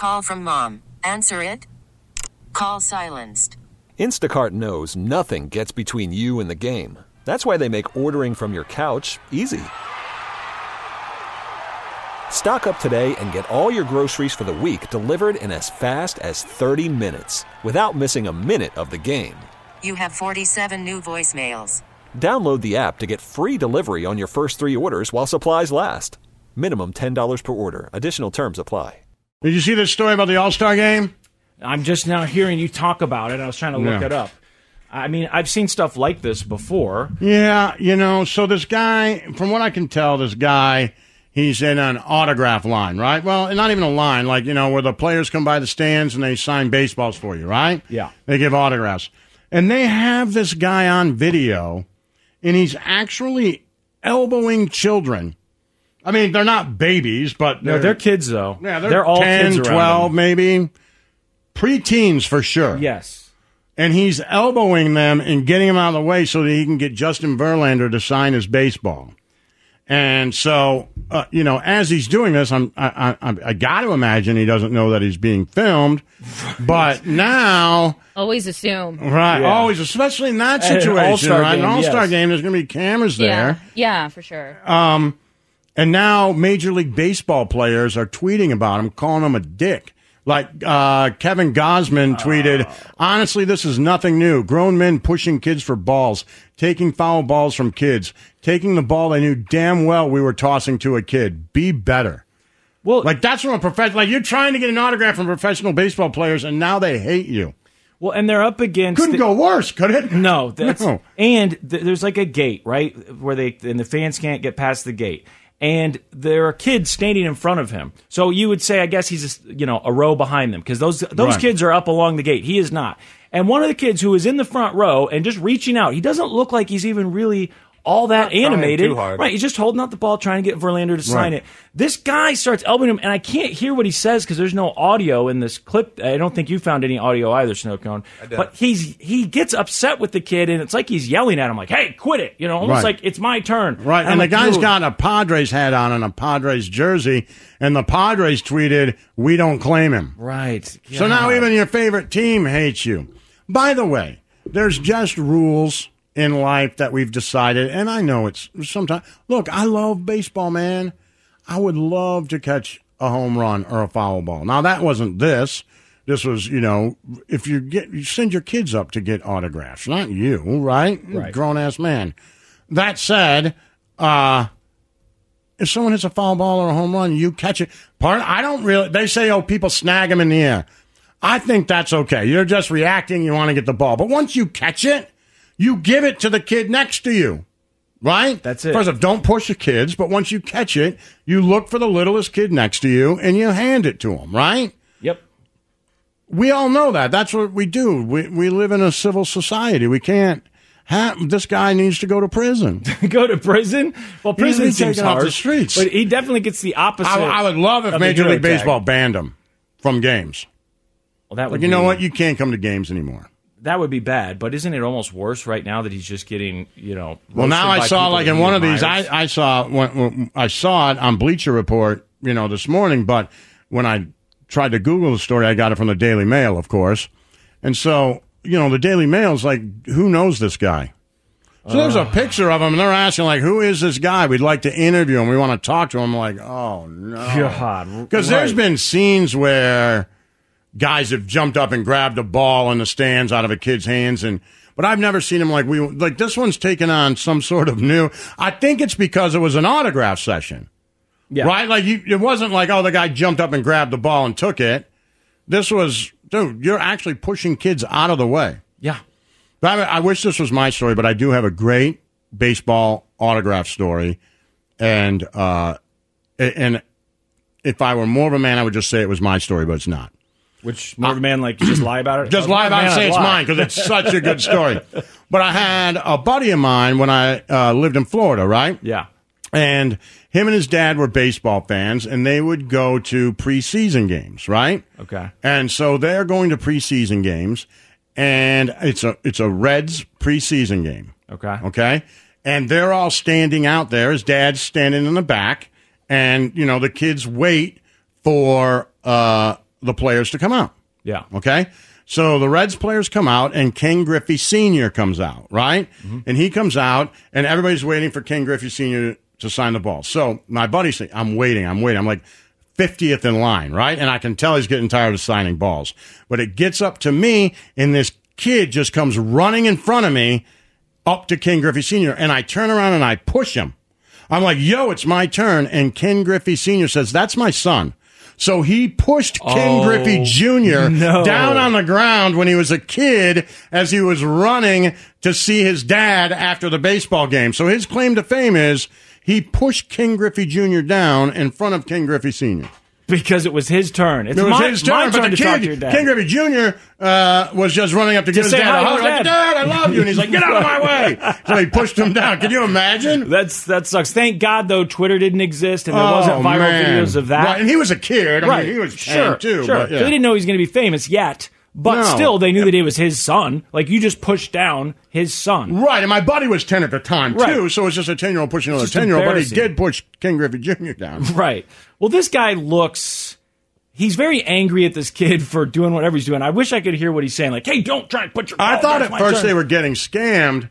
call from mom. Answer it. Call silenced. Instacart knows nothing gets between you and the game. That's why they make ordering from your couch easy. Stock up today and get all your groceries for the week delivered in as fast as 30 minutes without missing a minute of the game. You have 47 new voicemails. Download the app to get free delivery on your first 3 orders while supplies last. Minimum $10 per order. Additional terms apply. Did you see this story about the All-Star game? I'm just now hearing you talk about it. I was trying to look it up. I mean, I've seen stuff like this before. Yeah, so this guy, from what I can tell, he's in an autograph line, right? Well, not even a line, where the players come by the stands and they sign baseballs for you, right? Yeah. They give autographs. And they have this guy on video, and he's actually elbowing children. I mean, they're not babies, but they're kids, though. Yeah, they're all 10, kids 12, them. maybe. Preteens for sure. Yes. And he's elbowing them and getting them out of the way so that he can get Justin Verlander to sign his baseball. And so, as he's doing this, I got to imagine he doesn't know that he's being filmed. But now, always assume, right? Yeah. Always, especially in that situation, right? An All-Star game, there's going to be cameras there. Yeah, for sure. And now Major League Baseball players are tweeting about him, calling him a dick. Like Kevin Gausman tweeted, honestly, this is nothing new. Grown men pushing kids for balls, taking foul balls from kids, taking the ball they knew damn well we were tossing to a kid. Be better. Well, that's from a professional. You're trying to get an autograph from professional baseball players, and now they hate you. Well, and they're up against... Couldn't go worse, could it? No. No. And there's like a gate, right, where the fans can't get past the gate. And there are kids standing in front of him. So you would say, I guess he's a row behind them because those right. kids are up along the gate. He is not. And one of the kids who is in the front row and just reaching out, he doesn't look like he's even really all that animated. Too hard. Right, he's just holding out the ball, trying to get Verlander to sign it. This guy starts elbowing him, and I can't hear what he says because there's no audio in this clip. I don't think you found any audio either, Snowcone. But he gets upset with the kid, and it's like he's yelling at him, like, "Hey, quit it!" Almost like it's my turn. Right, and the guy's got a Padres hat on and a Padres jersey, and the Padres tweeted, "We don't claim him." Right. So now even your favorite team hates you. By the way, there's just rules in life that we've decided, and I know it's sometimes. Look, I love baseball, man. I would love to catch a home run or a foul ball. Now that wasn't this. This was, if you send your kids up to get autographs, not you, right? Grown ass man. That said, if someone hits a foul ball or a home run, you catch it. They say, people snag them in the air. I think that's okay. You're just reacting. You want to get the ball, but once you catch it, you give it to the kid next to you, right? That's it. First off, don't push the kids, but once you catch it, you look for the littlest kid next to you and you hand it to him, right? Yep. We all know that. That's what we do. We live in a civil society. We can't have this guy needs to go to prison. Go to prison? Well, prison seems taken off the harsh, streets. but he definitely gets the opposite. I would love if Major League Baseball banned him from games. Well, that would you know what? You can't come to games anymore. That would be bad, but isn't it almost worse right now that he's just getting, Well, now I saw in one of these. I saw when I saw it on Bleacher Report, this morning. But when I tried to Google the story, I got it from the Daily Mail, of course. And so, the Daily Mail's like, who knows this guy? So there's a picture of him, and they're asking, like, who is this guy? We'd like to interview him. We want to talk to him. I'm like, oh, no. God. Because there's been scenes where guys have jumped up and grabbed a ball in the stands out of a kid's hands, but I've never seen him like this one's taken on some sort of new. I think it's because it was an autograph session, right? Like it wasn't like, the guy jumped up and grabbed the ball and took it. This was, dude, you're actually pushing kids out of the way. Yeah. But I wish this was my story, but I do have a great baseball autograph story, and if I were more of a man, I would just say it was my story, but it's not. Which, more of a man, like, you just lie about it? Just lie about it and say it's mine, because it's such a good story. But I had a buddy of mine when I lived in Florida, right? Yeah. And him and his dad were baseball fans, and they would go to preseason games, right? Okay. And so they're going to preseason games, and it's a Reds preseason game. Okay. Okay? And they're all standing out there. His dad's standing in the back, and, the kids wait for the players to come out. Yeah. Okay? So the Reds players come out, and Ken Griffey Sr. comes out, right? Mm-hmm. And he comes out, and everybody's waiting for Ken Griffey Sr. to sign the ball. So my buddy's saying, I'm waiting. I'm like 50th in line, right? And I can tell he's getting tired of signing balls. But it gets up to me, and this kid just comes running in front of me up to Ken Griffey Sr., and I turn around and I push him. I'm like, yo, it's my turn. And Ken Griffey Sr. says, that's my son. So he pushed Ken Griffey Jr. down on the ground when he was a kid as he was running to see his dad after the baseball game. So his claim to fame is he pushed Ken Griffey Jr. down in front of Ken Griffey Sr. Because it was his turn. It was his turn, but the kid, Ken Griffey Jr., was just running up to give his dad a hug. Like, Dad, I love you. And he's like, get out of my way. So he pushed him down. Can you imagine? That sucks. Thank God, though, Twitter didn't exist and there wasn't viral videos of that. Right, and he was a kid. I mean, he was 10 too. Sure. But, yeah. So they didn't know he was going to be famous yet. But still, they knew that it was his son. Like, you just pushed down his son. Right, and my buddy was 10 at the time, too, so it was just a 10-year-old pushing another 10-year-old, but he did push Ken Griffey Jr. down. Right. Well, this guy looks... He's very angry at this kid for doing whatever he's doing. I wish I could hear what he's saying. Like, hey, don't try and put your ball. I thought at first they were getting scammed,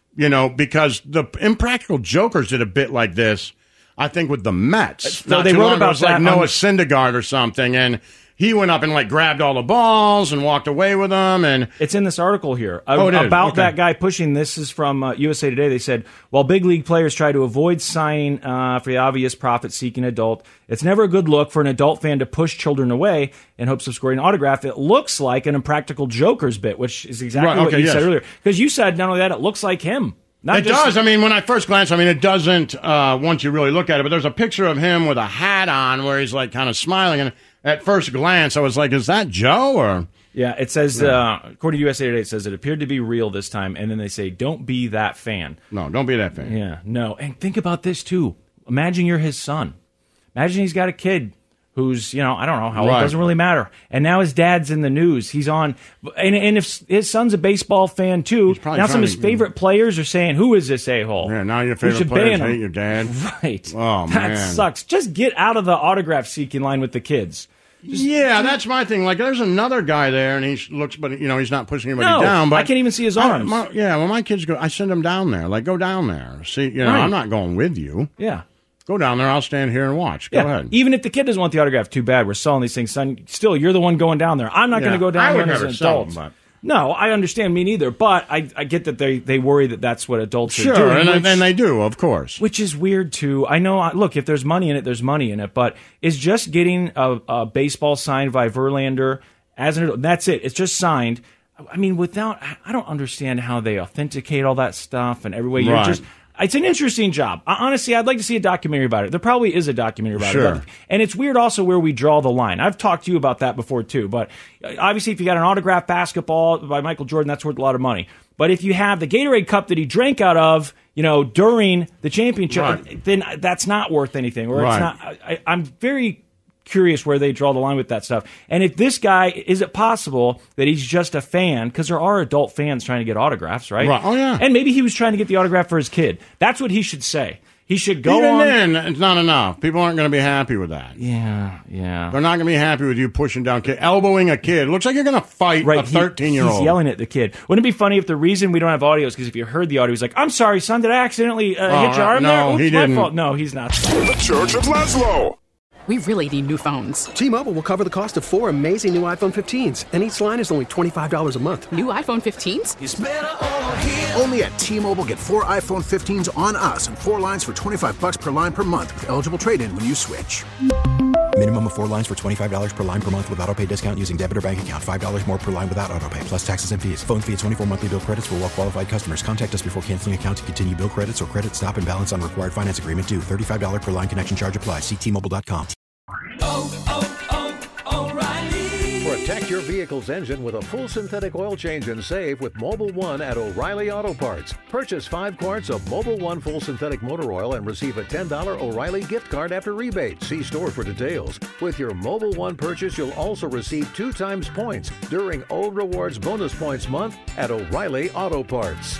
because the Impractical Jokers did a bit like this, I think, with the Mets. So they wrote about that. It was like Noah Syndergaard or something, and he went up and grabbed all the balls and walked away with them. And it's in this article here about that guy pushing. This is from USA Today. They said, while big league players try to avoid signing for the obvious profit-seeking adult, it's never a good look for an adult fan to push children away in hopes of scoring an autograph. It looks like an Impractical Jokers bit, which is exactly what you said earlier. Because you said not only that, it looks like him. It does. I mean, when I first glanced, it doesn't once you really look at it, but there's a picture of him with a hat on where he's kind of smiling, and at first glance, I was like, is that Joe? Or yeah, it says, according to USA Today, it says it appeared to be real this time, and then they say, don't be that fan. No, don't be that fan. Yeah, no. And think about this, too. Imagine you're his son. Imagine he's got a kid who's, I don't know how old, doesn't really matter. And now his dad's in the news. He's on, and if his son's a baseball fan too, now some of his favorite players are saying, who is this a-hole? Yeah, now your favorite players hate your dad. Right. Oh, man. That sucks. Just get out of the autograph-seeking line with the kids. That's my thing. There's another guy there, and he looks, but he's not pushing anybody down. But I can't even see his arms. When my kids go, I send them down there. Go down there. See, I'm not going with you. Yeah. Go down there. I'll stand here and watch. Go ahead. Even if the kid doesn't want the autograph, too bad. We're selling these things, son. Still, you're the one going down there. I'm not going to go down there as an adult. Them, no, I understand. Me neither. But I get that they worry that that's what adults are doing. Sure, and they do, of course. Which is weird, too. I know, look, if there's money in it, there's money in it. But is just getting a baseball signed by Verlander as an adult, that's it. It's just signed. I mean, I don't understand how they authenticate all that stuff and every way you're just... It's an interesting job. Honestly, I'd like to see a documentary about it. There probably is a documentary about it. And it's weird also where we draw the line. I've talked to you about that before, too. But obviously, if you got an autographed basketball by Michael Jordan, that's worth a lot of money. But if you have the Gatorade cup that he drank out of, during the championship, then that's not worth anything. Or it's not. I'm very curious where they draw the line with that stuff. And if this guy, is it possible that he's just a fan? Because there are adult fans trying to get autographs, right? Oh, yeah. And maybe he was trying to get the autograph for his kid. That's what he should say. He should go on. Even then, it's not enough. People aren't going to be happy with that. Yeah. They're not going to be happy with you pushing down, elbowing a kid. It looks like you're going to fight a 13-year-old. He's yelling at the kid. Wouldn't it be funny if the reason we don't have audio is because if you heard the audio, he's like, I'm sorry, son, did I accidentally hit your arm there? No, he didn't. My fault. No, he's not. The Church of Laszlo. We really need new phones. T-Mobile will cover the cost of 4 amazing new iPhone 15s, and each line is only $25 a month. New iPhone 15s? It's better over here. Only at T-Mobile, get 4 iPhone 15s on us and 4 lines for $25 per line per month with eligible trade-in when you switch. Minimum of 4 lines for $25 per line per month with autopay discount using debit or bank account. $5 more per line without autopay, plus taxes and fees. Phone fee at 24 monthly bill credits for well-qualified customers. Contact us before canceling account to continue bill credits or credit stop and balance on required finance agreement due. $35 per line connection charge applies. See T-Mobile.com. O'Reilly. Protect your vehicle's engine with a full synthetic oil change and save with Mobil 1 at O'Reilly Auto Parts. Purchase 5 quarts of Mobil 1 full synthetic motor oil and receive a $10 O'Reilly gift card after rebate. See store for details. With your Mobil 1 purchase, you'll also receive 2 times points during O Rewards Bonus Points Month at O'Reilly Auto Parts.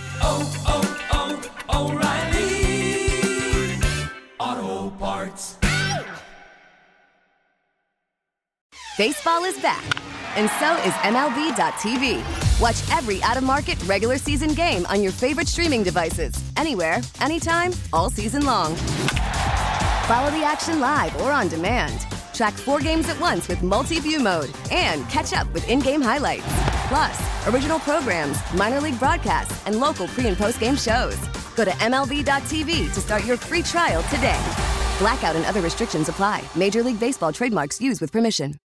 O'Reilly Auto Parts. Baseball is back, and so is MLB.tv. Watch every out-of-market, regular season game on your favorite streaming devices, anywhere, anytime, all season long. Follow the action live or on demand. Track 4 games at once with multi-view mode and catch up with in-game highlights. Plus, original programs, minor league broadcasts, and local pre- and post-game shows. Go to MLB.tv to start your free trial today. Blackout and other restrictions apply. Major League Baseball trademarks used with permission.